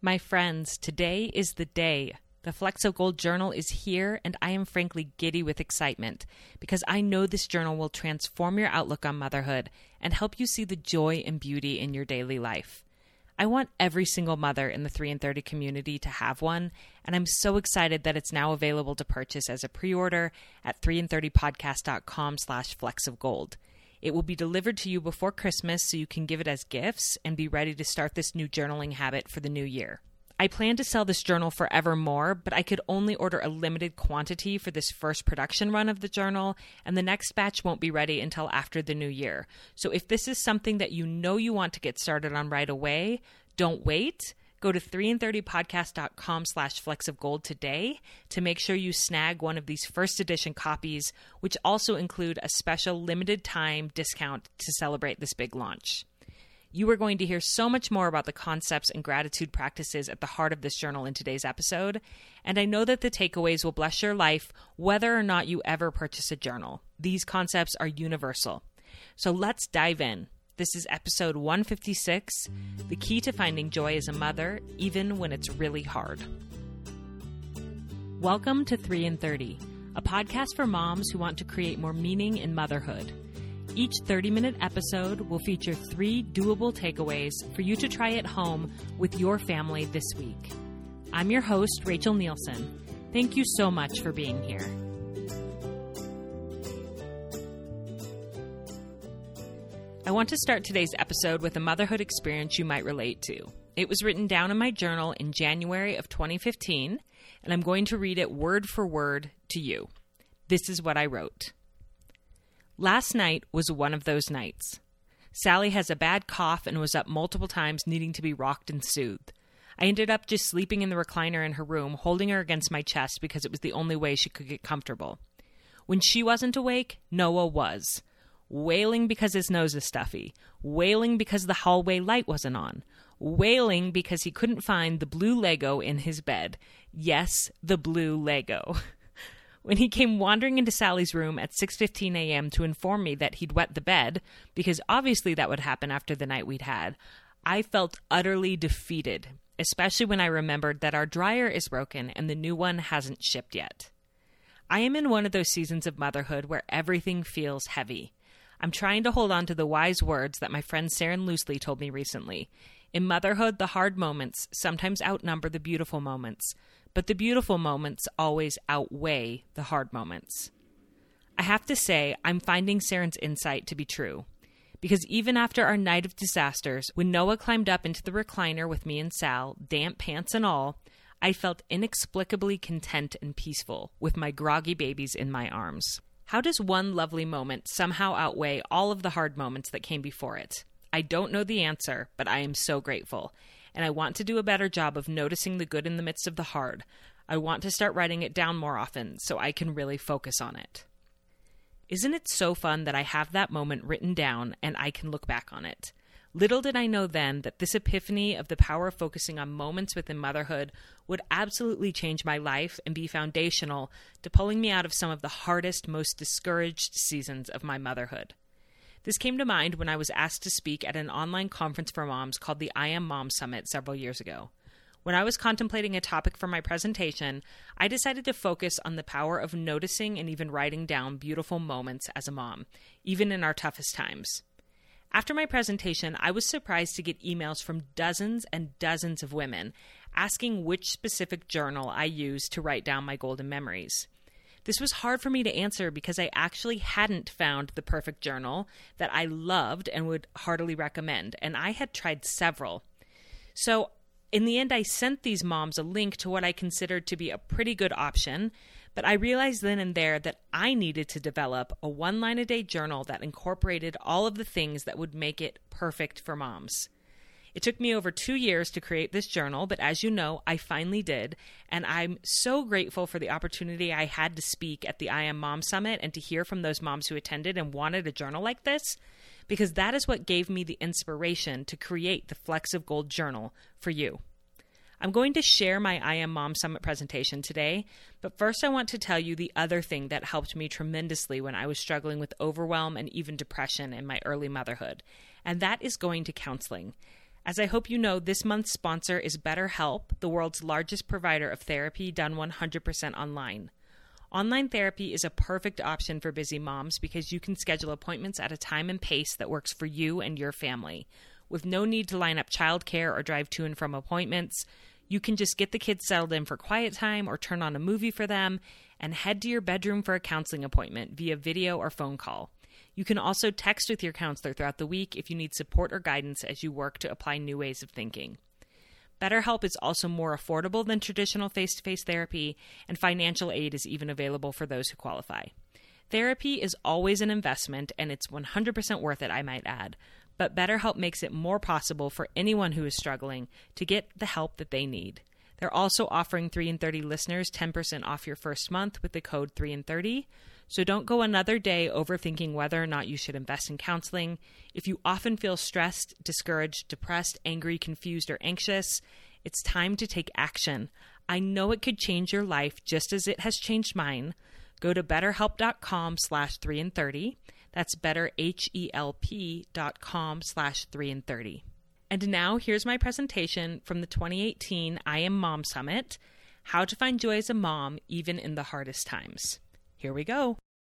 My friends, today is the day. The Flecks of Gold journal is here, and I am frankly giddy with excitement because I know this journal will transform your outlook on motherhood and help you see the joy and beauty in your daily life. I want every single mother in the 3 in 30 community to have one, and I'm so excited that it's now available to purchase as a pre-order at 3in30podcast.com/flecksofgold. It will be delivered to you before Christmas so you can give it as gifts and be ready to start this new journaling habit for the new year. I plan to sell this journal forevermore, but I could only order a limited quantity for this first production run of the journal, and the next batch won't be ready until after the new year. So if this is something that you know you want to get started on right away, don't wait. Go to 3in30podcast.com/flecksofgold today to make sure you snag one of these first edition copies, which also include a special limited time discount to celebrate this big launch. You are going to hear so much more about the concepts and gratitude practices at the heart of this journal in today's episode, and I know that the takeaways will bless your life whether or not you ever purchase a journal. These concepts are universal. So let's dive in. This is episode 156, The Key to Finding Joy as a Mother, Even When It's Really Hard. Welcome to 3 in 30, a podcast for moms who want to create more meaning in motherhood. Each 30-minute episode will feature 3 doable takeaways for you to try at home with your family this week. I'm your host, Rachel Nielsen. Thank you so much for being here. I want to start today's episode with a motherhood experience you might relate to. It was written down in my journal in January of 2015, and I'm going to read it word for word to you. This is what I wrote. Last night was one of those nights. Sally has a bad cough and was up multiple times needing to be rocked and soothed. I ended up just sleeping in the recliner in her room, holding her against my chest because it was the only way she could get comfortable. When she wasn't awake, Noah was. Wailing because his nose is stuffy, wailing because the hallway light wasn't on, wailing because he couldn't find the blue Lego in his bed. Yes, the blue Lego. When he came wandering into Sally's room at 6:15 a.m. to inform me that he'd wet the bed, because obviously that would happen after the night we'd had, I felt utterly defeated, especially when I remembered that our dryer is broken and the new one hasn't shipped yet. I am in one of those seasons of motherhood where everything feels heavy. I'm trying to hold on to the wise words that my friend Saren Loosely told me recently. In motherhood, the hard moments sometimes outnumber the beautiful moments, but the beautiful moments always outweigh the hard moments. I have to say, I'm finding Saren's insight to be true, because even after our night of disasters, when Noah climbed up into the recliner with me and Sal, damp pants and all, I felt inexplicably content and peaceful with my groggy babies in my arms. How does one lovely moment somehow outweigh all of the hard moments that came before it? I don't know the answer, but I am so grateful. And I want to do a better job of noticing the good in the midst of the hard. I want to start writing it down more often so I can really focus on it. Isn't it so fun that I have that moment written down and I can look back on it? Little did I know then that this epiphany of the power of focusing on moments within motherhood would absolutely change my life and be foundational to pulling me out of some of the hardest, most discouraged seasons of my motherhood. This came to mind when I was asked to speak at an online conference for moms called the I Am Mom Summit several years ago. When I was contemplating a topic for my presentation, I decided to focus on the power of noticing and even writing down beautiful moments as a mom, even in our toughest times. After my presentation, I was surprised to get emails from dozens and dozens of women asking which specific journal I used to write down my golden memories. This was hard for me to answer because I actually hadn't found the perfect journal that I loved and would heartily recommend, and I had tried several. So in the end, I sent these moms a link to what I considered to be a pretty good option, but I realized then and there that I needed to develop a 1-line-a-day journal that incorporated all of the things that would make it perfect for moms. It took me over 2 years to create this journal, but as you know, I finally did, and I'm so grateful for the opportunity I had to speak at the I Am Mom Summit and to hear from those moms who attended and wanted a journal like this, because that is what gave me the inspiration to create the Flecks of Gold journal for you. I'm going to share my I Am Mom Summit presentation today, but first I want to tell you the other thing that helped me tremendously when I was struggling with overwhelm and even depression in my early motherhood, and that is going to counseling. As I hope you know, this month's sponsor is BetterHelp, the world's largest provider of therapy done 100% online. Online therapy is a perfect option for busy moms because you can schedule appointments at a time and pace that works for you and your family. With no need to line up childcare or drive to and from appointments, you can just get the kids settled in for quiet time or turn on a movie for them and head to your bedroom for a counseling appointment via video or phone call. You can also text with your counselor throughout the week if you need support or guidance as you work to apply new ways of thinking. BetterHelp is also more affordable than traditional face-to-face therapy, and financial aid is even available for those who qualify. Therapy is always an investment, and it's 100% worth it, I might add. But BetterHelp makes it more possible for anyone who is struggling to get the help that they need. They're also offering 3 in 30 listeners 10% off your first month with the code 3 in 30. So don't go another day overthinking whether or not you should invest in counseling. If you often feel stressed, discouraged, depressed, angry, confused, or anxious, it's time to take action. I know it could change your life just as it has changed mine. Go to betterhelp.com/3 in 30. That's betterhelp.com/3 in 30. And now here's my presentation from the 2018 I Am Mom Summit, How to Find Joy as a Mom Even in the Hardest Times. Here we go.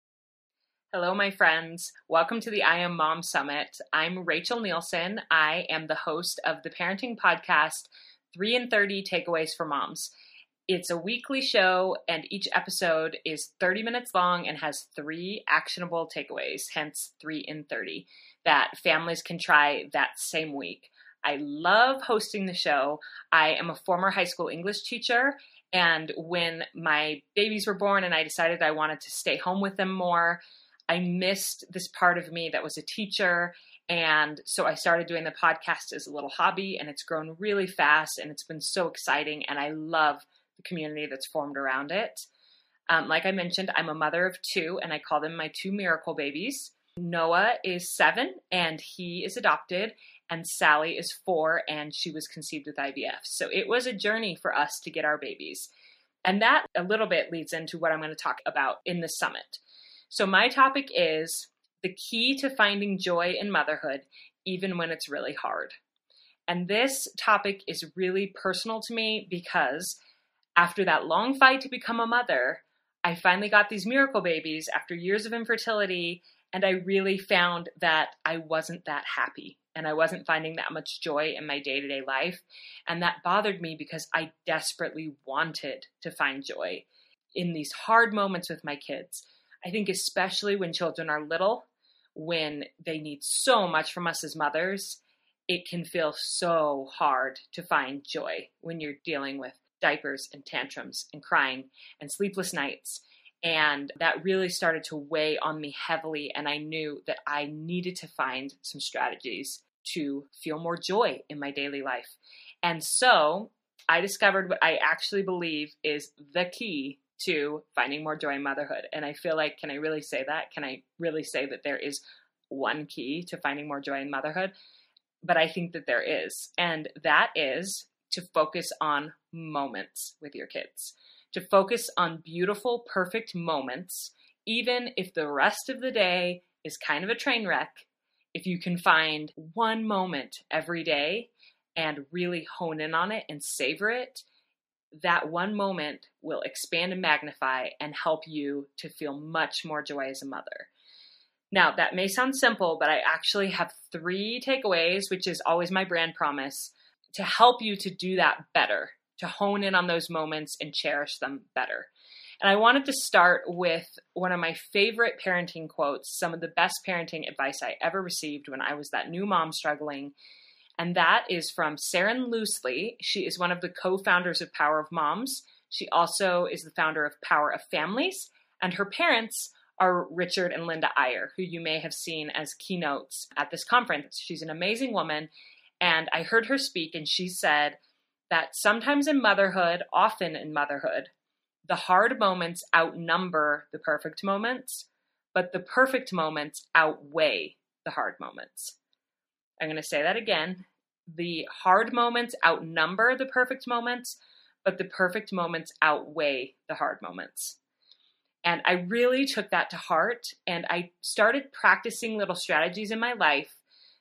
Hello, my friends. Welcome to the I Am Mom Summit. I'm Rachel Nielsen. I am the host of the parenting podcast, 3 in 30 Takeaways for Moms. It's a weekly show, and each episode is 30 minutes long and has 3 actionable takeaways, hence 3 in 30, that families can try that same week. I love hosting the show. I am a former high school English teacher, and when my babies were born and I decided I wanted to stay home with them more, I missed this part of me that was a teacher. And so I started doing the podcast as a little hobby, and it's grown really fast, and it's been so exciting, and I love the community that's formed around it. Like I mentioned, I'm a mother of 2, and I call them my 2 miracle babies. Noah is 7, and he is adopted, and Sally is 4, and she was conceived with IVF. So it was a journey for us to get our babies. And that a little bit leads into what I'm going to talk about in the summit. So my topic is the key to finding joy in motherhood, even when it's really hard. And this topic is really personal to me because after that long fight to become a mother, I finally got these miracle babies after years of infertility, and I really found that I wasn't that happy. And I wasn't finding that much joy in my day-to-day life. And that bothered me because I desperately wanted to find joy in these hard moments with my kids. I think especially when children are little, when they need so much from us as mothers, it can feel so hard to find joy when you're dealing with diapers and tantrums and crying and sleepless nights. And that really started to weigh on me heavily. And I knew that I needed to find some strategies to feel more joy in my daily life. And so I discovered what I actually believe is the key to finding more joy in motherhood. And I feel like, can I really say that? Can I really say that there is one key to finding more joy in motherhood? But I think that there is. And that is to focus on moments with your kids, to focus on beautiful, perfect moments, even if the rest of the day is kind of a train wreck. If you can find one moment every day and really hone in on it and savor it, that one moment will expand and magnify and help you to feel much more joy as a mother. Now, that may sound simple, but I actually have 3 takeaways, which is always my brand promise, to help you to do that better, to hone in on those moments and cherish them better. And I wanted to start with one of my favorite parenting quotes, some of the best parenting advice I ever received when I was that new mom struggling. And that is from Saren Loosely. She is one of the co-founders of Power of Moms. She also is the founder of Power of Families. And her parents are Richard and Linda Eyre, who you may have seen as keynotes at this conference. She's an amazing woman. And I heard her speak, and she said that sometimes in motherhood, often in motherhood, the hard moments outnumber the perfect moments, but the perfect moments outweigh the hard moments. I'm going to say that again. The hard moments outnumber the perfect moments, but the perfect moments outweigh the hard moments. And I really took that to heart, and I started practicing little strategies in my life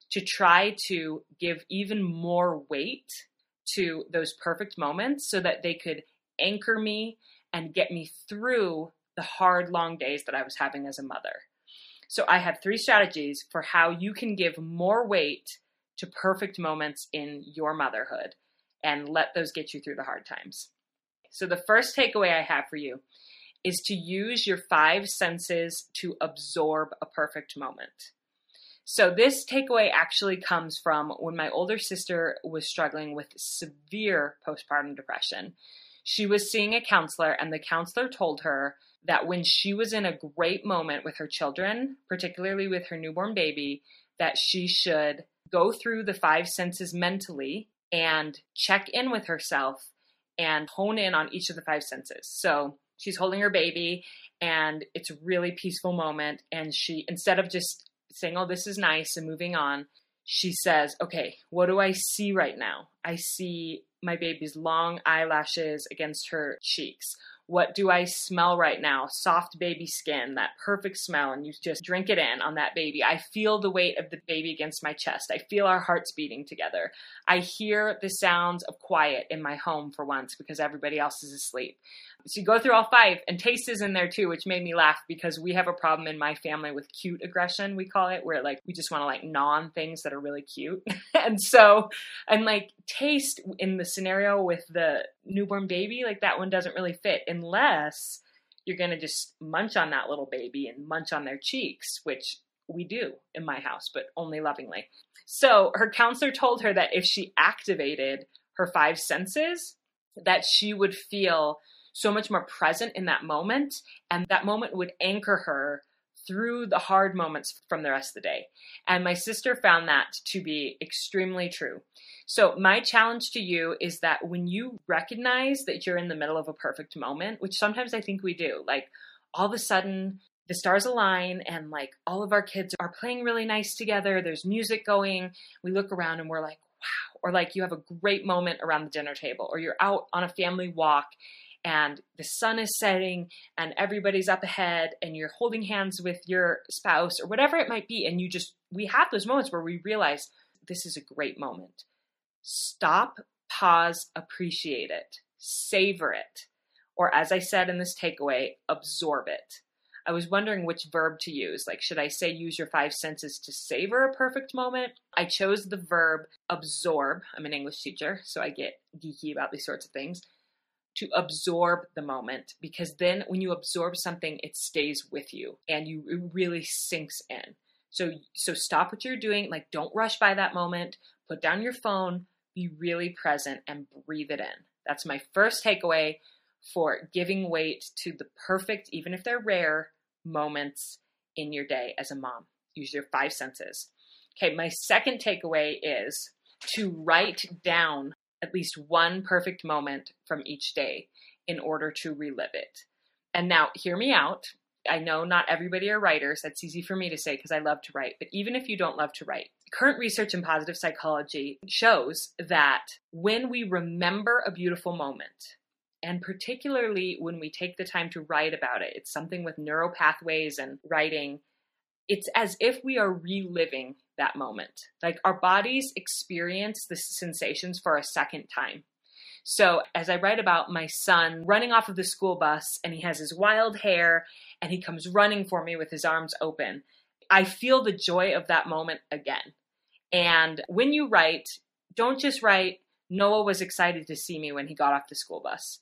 to try to give even more weight to those perfect moments so that they could anchor me and get me through the hard, long days that I was having as a mother. So I have 3 strategies for how you can give more weight to perfect moments in your motherhood and let those get you through the hard times. So the first takeaway I have for you is to use your 5 senses to absorb a perfect moment. So this takeaway actually comes from when my older sister was struggling with severe postpartum depression. She was seeing a counselor, and the counselor told her that when she was in a great moment with her children, particularly with her newborn baby, that she should go through the 5 senses mentally and check in with herself and hone in on each of the 5 senses. So she's holding her baby and it's a really peaceful moment. And she, instead of just saying, oh, this is nice and moving on, she says, okay, what do I see right now? I see my baby's long eyelashes against her cheeks. What do I smell right now? Soft baby skin, that perfect smell, and you just drink it in on that baby. I feel the weight of the baby against my chest. I feel our hearts beating together. I hear the sounds of quiet in my home for once because everybody else is asleep. So you go through all 5, and taste is in there too, which made me laugh because we have a problem in my family with cute aggression, we call it, where like we just want to like gnaw on things that are really cute. And like taste in the scenario with the newborn baby, like that one doesn't really fit unless you're going to just munch on that little baby and munch on their cheeks, which we do in my house, but only lovingly. So her counselor told her that if she activated her 5 senses, that she would feel so much more present in that moment, and that moment would anchor her through the hard moments from the rest of the day. And my sister found that to be extremely true. So my challenge to you is that when you recognize that you're in the middle of a perfect moment, which sometimes I think we do, like all of a sudden the stars align and like all of our kids are playing really nice together, there's music going, we look around and we're like, wow, or like you have a great moment around the dinner table, or you're out on a family walk and the sun is setting and everybody's up ahead and you're holding hands with your spouse or whatever it might be. And we have those moments where we realize this is a great moment. Stop, pause, appreciate it, savor it. Or as I said in this takeaway, absorb it. I was wondering which verb to use. Like, should I say use your 5 senses to savor a perfect moment? I chose the verb absorb. I'm an English teacher, so I get geeky about these sorts of things. To absorb the moment, because then when you absorb something, it stays with you and it really sinks in. So stop what you're doing. Like, don't rush by that moment. Put down your phone, be really present and breathe it in. That's my first takeaway for giving weight to the perfect, even if they're rare, moments in your day as a mom. Use your 5 senses. Okay, my second takeaway is to write down at least one perfect moment from each day in order to relive it. And now hear me out. I know not everybody are writers. That's easy for me to say because I love to write. But even if you don't love to write, current research in positive psychology shows that when we remember a beautiful moment, and particularly when we take the time to write about it, it's something with neural pathways and writing, it's as if we are reliving that moment. Like our bodies experience the sensations for a second time. So as I write about my son running off of the school bus and he has his wild hair and he comes running for me with his arms open, I feel the joy of that moment again. And when you write, don't just write, Noah was excited to see me when he got off the school bus.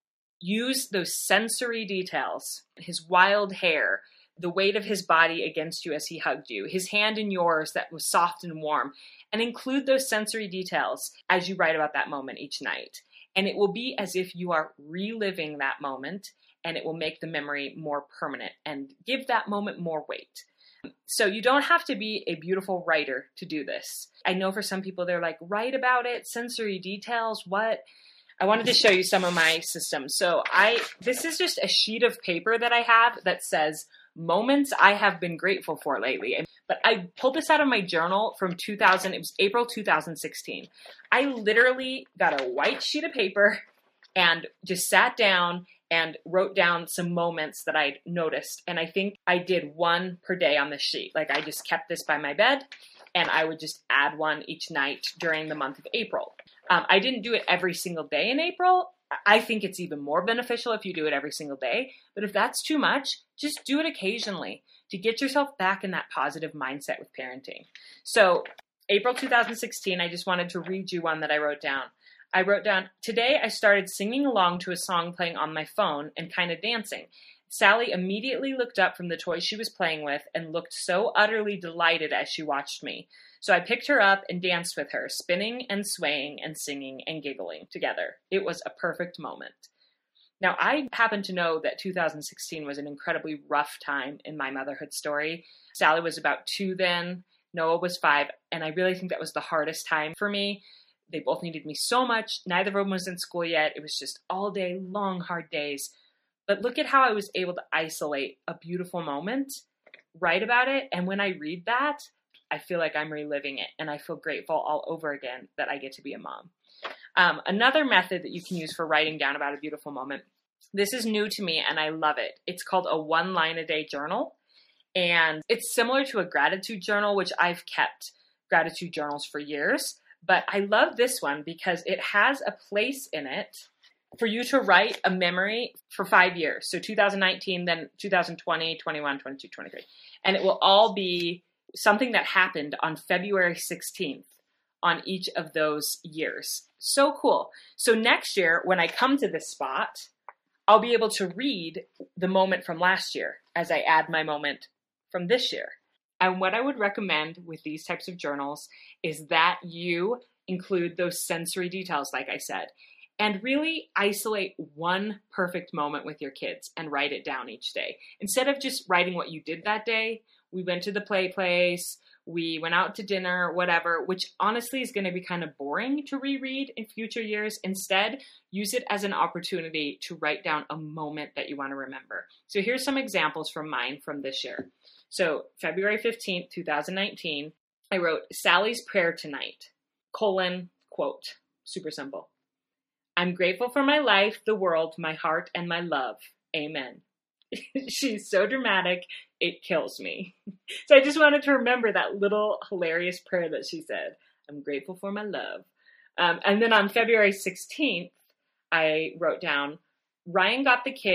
Use those sensory details, his wild hair, the weight of his body against you as he hugged you, his hand in yours that was soft and warm, and include those sensory details as you write about that moment each night. And it will be as if you are reliving that moment, and it will make the memory more permanent and give that moment more weight. So you don't have to be a beautiful writer to do this. I know for some people, they're like, write about it, sensory details, what? I wanted to show you some of my systems. So this is just a sheet of paper that I have that says moments I have been grateful for lately. But I pulled this out of my journal from it was April 2016. I literally got a white sheet of paper and just sat down and wrote down some moments that I'd noticed. And I think I did one per day on this sheet. Like I just kept this by my bed and I would just add one each night during the month of April. I didn't do it every single day in April. I think it's even more beneficial if you do it every single day. But if that's too much, just do it occasionally to get yourself back in that positive mindset with parenting. So April 2016, I just wanted to read you one that I wrote down. I wrote down, today I started singing along to a song playing on my phone and kind of dancing. Sally immediately looked up from the toy she was playing with and looked so utterly delighted as she watched me. So I picked her up and danced with her, spinning and swaying and singing and giggling together. It was a perfect moment. Now, I happen to know that 2016 was an incredibly rough time in my motherhood story. Sally was about 2 then, Noah was 5, and I really think that was the hardest time for me. They both needed me so much. Neither of them was in school yet. It was just all day, long, hard days. But look at how I was able to isolate a beautiful moment, write about it, and when I read that, I feel like I'm reliving it, and I feel grateful all over again that I get to be a mom. Another method that you can use for writing down about a beautiful moment, this is new to me, and I love it. It's called a 1-line-a-day journal, and it's similar to a gratitude journal, which I've kept gratitude journals for years, but I love this one because it has a place in it for you to write a memory for 5 years. So 2019, then 2020, 21, 22, 23. And it will all be something that happened on February 16th on each of those years. So cool. So next year, when I come to this spot, I'll be able to read the moment from last year as I add my moment from this year. And what I would recommend with these types of journals is that you include those sensory details, like I said, and really isolate one perfect moment with your kids and write it down each day. Instead of just writing what you did that day, we went to the play place, we went out to dinner, whatever, which honestly is going to be kind of boring to reread in future years. Instead, use it as an opportunity to write down a moment that you want to remember. So here's some examples from mine from this year. So February 15th, 2019, I wrote, Sally's prayer tonight, : quote, super simple. I'm grateful for my life, the world, my heart, and my love. Amen. She's so dramatic, it kills me. So I just wanted to remember that little hilarious prayer that she said. I'm grateful for my love. And then on February 16th, I wrote down, Ryan's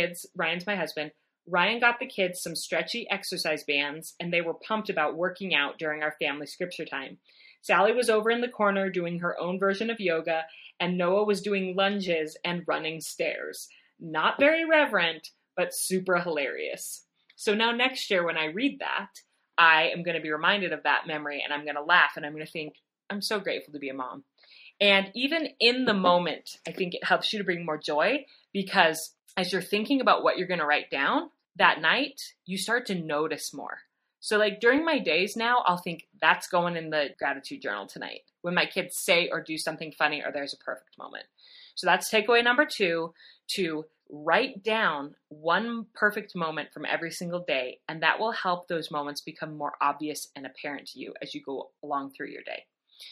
my husband, Ryan got the kids some stretchy exercise bands, and they were pumped about working out during our family scripture time. Sally was over in the corner doing her own version of yoga, and Noah was doing lunges and running stairs. Not very reverent, but super hilarious. So now next year when I read that, I am going to be reminded of that memory, and I'm going to laugh, and I'm going to think, I'm so grateful to be a mom. And even in the moment, I think it helps you to bring more joy, because as you're thinking about what you're going to write down that night, you start to notice more. So like during my days now, I'll think that's going in the gratitude journal tonight when my kids say or do something funny or there's a perfect moment. So that's takeaway number 2, to write down one perfect moment from every single day, and that will help those moments become more obvious and apparent to you as you go along through your day.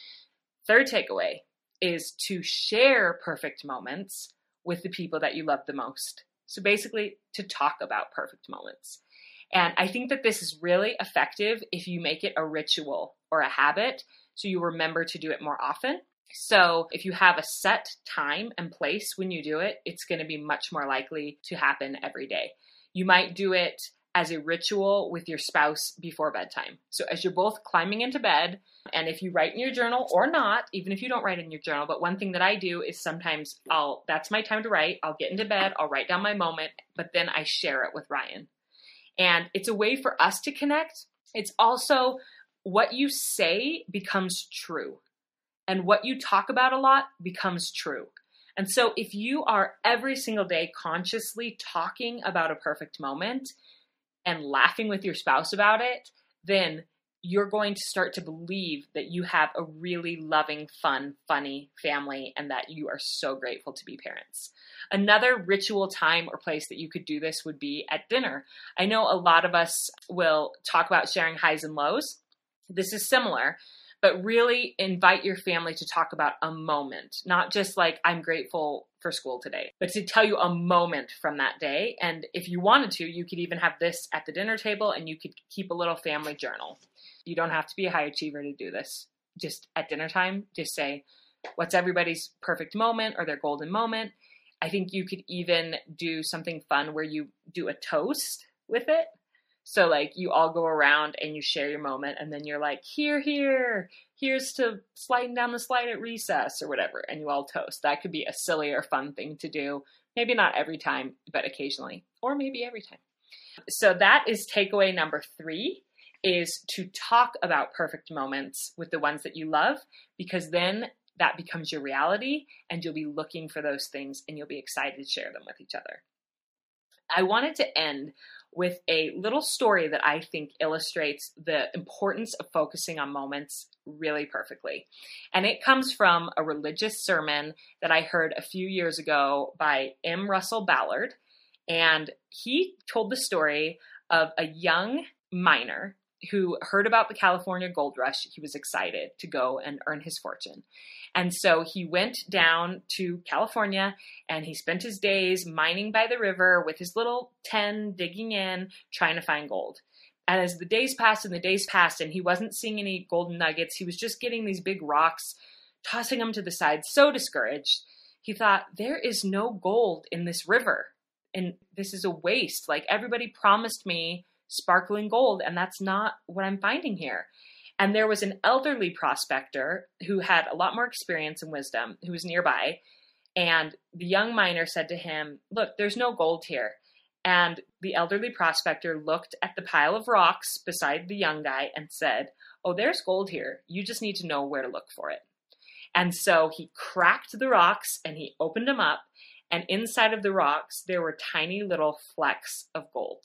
Third takeaway is to share perfect moments with the people that you love the most. So basically, to talk about perfect moments. And I think that this is really effective if you make it a ritual or a habit, so you remember to do it more often. So if you have a set time and place when you do it, it's going to be much more likely to happen every day. You might do it as a ritual with your spouse before bedtime. So as you're both climbing into bed, and if you write in your journal or not, even if you don't write in your journal, but one thing that I do is sometimes that's my time to write. I'll get into bed, I'll write down my moment, but then I share it with Ryan. And it's a way for us to connect. It's also what you say becomes true. And what you talk about a lot becomes true. And so if you are every single day consciously talking about a perfect moment and laughing with your spouse about it, then you're going to start to believe that you have a really loving, fun, funny family and that you are so grateful to be parents. Another ritual time or place that you could do this would be at dinner. I know a lot of us will talk about sharing highs and lows. This is similar, But really invite your family to talk about a moment, not just like, I'm grateful for school today, but to tell you a moment from that day. And if you wanted to, you could even have this at the dinner table and you could keep a little family journal. You don't have to be a high achiever to do this. Just at dinner time, just say, what's everybody's perfect moment or their golden moment? I think you could even do something fun where you do a toast with it. So like you all go around and you share your moment and then you're like, here's to sliding down the slide at recess or whatever. And you all toast. That could be a silly or fun thing to do. Maybe not every time, but occasionally, or maybe every time. So that is takeaway number 3, is to talk about perfect moments with the ones that you love, because then that becomes your reality and you'll be looking for those things and you'll be excited to share them with each other. I wanted to end with a little story that I think illustrates the importance of focusing on moments really perfectly. And it comes from a religious sermon that I heard a few years ago by M. Russell Ballard. And he told the story of a young miner who heard about the California gold rush. He was excited to go and earn his fortune. And so he went down to California and he spent his days mining by the river with his little 10, digging in, trying to find gold. And as the days passed and he wasn't seeing any golden nuggets, he was just getting these big rocks, tossing them to the side, so discouraged. He thought, there is no gold in this river and this is a waste. Like, everybody promised me sparkling gold, and that's not what I'm finding here. And there was an elderly prospector who had a lot more experience and wisdom who was nearby. And the young miner said to him, look, there's no gold here. And the elderly prospector looked at the pile of rocks beside the young guy and said, oh, there's gold here. You just need to know where to look for it. And so he cracked the rocks and he opened them up. And inside of the rocks, there were tiny little flecks of gold.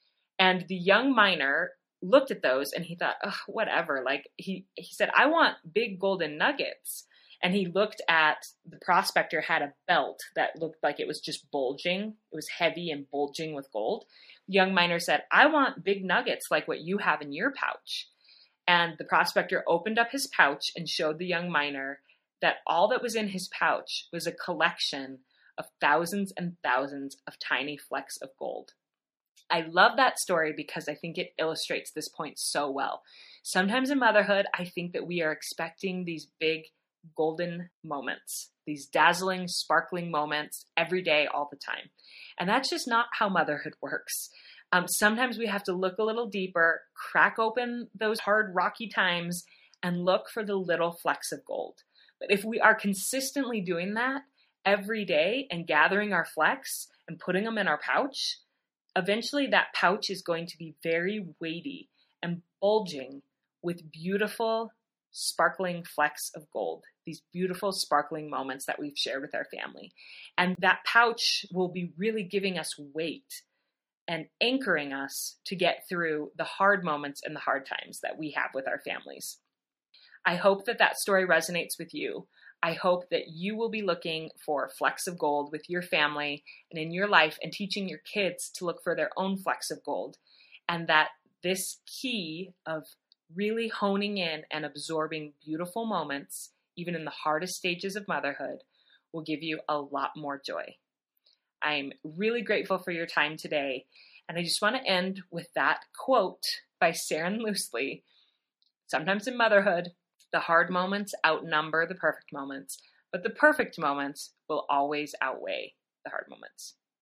And the young miner looked at those and he thought, oh, whatever. Like he said, I want big golden nuggets. And he looked at the prospector had a belt that looked like it was just bulging. It was heavy and bulging with gold. The young miner said, I want big nuggets like what you have in your pouch. And the prospector opened up his pouch and showed the young miner that all that was in his pouch was a collection of thousands and thousands of tiny flecks of gold. I love that story because I think it illustrates this point so well. Sometimes in motherhood, I think that we are expecting these big golden moments, these dazzling, sparkling moments every day, all the time. And that's just not how motherhood works. Sometimes we have to look a little deeper, crack open those hard, rocky times, and look for the little flecks of gold. But if we are consistently doing that every day and gathering our flecks and putting them in our pouch, eventually that pouch is going to be very weighty and bulging with beautiful, sparkling flecks of gold, these beautiful, sparkling moments that we've shared with our family. And that pouch will be really giving us weight and anchoring us to get through the hard moments and the hard times that we have with our families. I hope that that story resonates with you. I hope that you will be looking for flecks of gold with your family and in your life and teaching your kids to look for their own flecks of gold. And that this key of really honing in and absorbing beautiful moments, even in the hardest stages of motherhood, will give you a lot more joy. I'm really grateful for your time today. And I just want to end with that quote by Saren Loosely. Sometimes in motherhood, the hard moments outnumber the perfect moments, but the perfect moments will always outweigh the hard moments.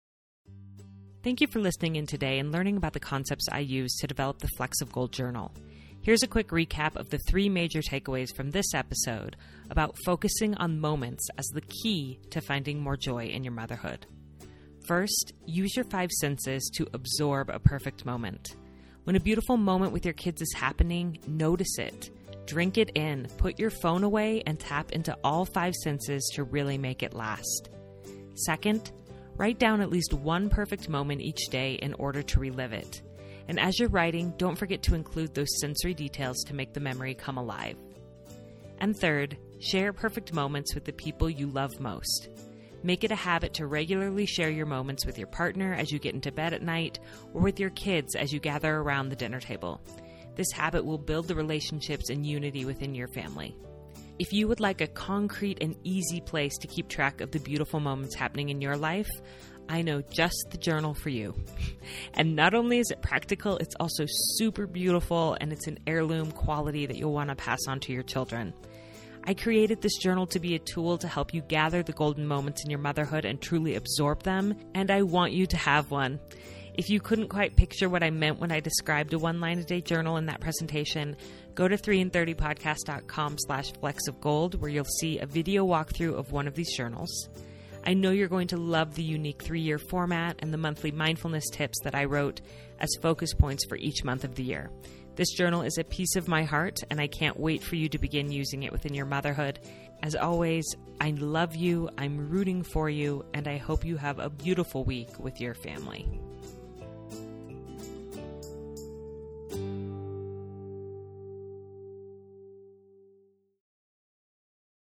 Thank you for listening in today and learning about the concepts I use to develop the Flecks of Gold journal. Here's a quick recap of the 3 major takeaways from this episode about focusing on moments as the key to finding more joy in your motherhood. First, use your 5 senses to absorb a perfect moment. When a beautiful moment with your kids is happening, notice it. Drink it in, put your phone away, and tap into all 5 senses to really make it last. Second, write down at least one perfect moment each day in order to relive it. And as you're writing, don't forget to include those sensory details to make the memory come alive. And third, share perfect moments with the people you love most. Make it a habit to regularly share your moments with your partner as you get into bed at night or with your kids as you gather around the dinner table. This habit will build the relationships and unity within your family. If you would like a concrete and easy place to keep track of the beautiful moments happening in your life, I know just the journal for you. And not only is it practical, it's also super beautiful, and it's an heirloom quality that you'll want to pass on to your children. I created this journal to be a tool to help you gather the golden moments in your motherhood and truly absorb them, and I want you to have one. If you couldn't quite picture what I meant when I described a one-line-a-day journal in that presentation, go to 3in30podcast.com/flexofgold, where you'll see a video walkthrough of one of these journals. I know you're going to love the unique 3-year format and the monthly mindfulness tips that I wrote as focus points for each month of the year. This journal is a piece of my heart, and I can't wait for you to begin using it within your motherhood. As always, I love you, I'm rooting for you, and I hope you have a beautiful week with your family.